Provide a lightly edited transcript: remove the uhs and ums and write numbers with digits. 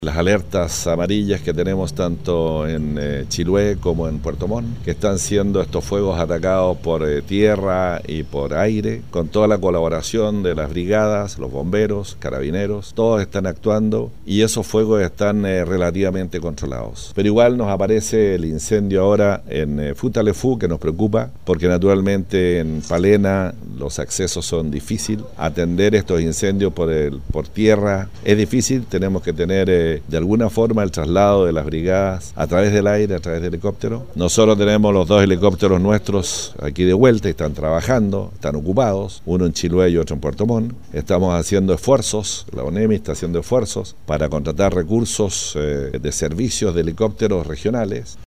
Las alertas amarillas que tenemos tanto en Chiloé como en Puerto Montt, que están siendo estos fuegos atacados por tierra y por aire, con toda la colaboración de las brigadas, los bomberos, carabineros, todos están actuando y esos fuegos están relativamente controlados. Pero igual nos aparece el incendio ahora en Futaleufú, que nos preocupa, porque naturalmente en Palena los accesos son difíciles. Atender estos incendios por tierra es difícil, tenemos que tener de alguna forma el traslado de las brigadas a través del aire, a través de helicópteros. Nosotros tenemos los dos helicópteros nuestros aquí de vuelta y están trabajando, están ocupados, uno en Chiloé y otro en Puerto Montt. Estamos haciendo esfuerzos, la ONEMI está haciendo esfuerzos para contratar recursos de servicios de helicópteros regionales.